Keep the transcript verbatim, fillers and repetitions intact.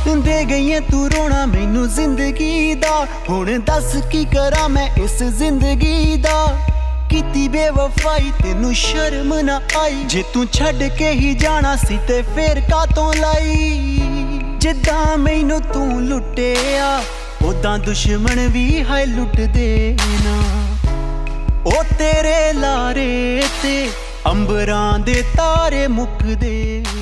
दे गई तू रोना मैनू जिंदगी दा, हुण दस की करा मैं इस जिंदगी दा। कीती बेवफाई तेनू शर्म ना आई, जे तू छड्ड के ही जाना सी ते फिर कातों लाई। जिद्दां मैनू तू लुटिया उदां दुश्मन भी है लुट देना। ओ तेरे लारे ते अंबरां दे तारे मुकदे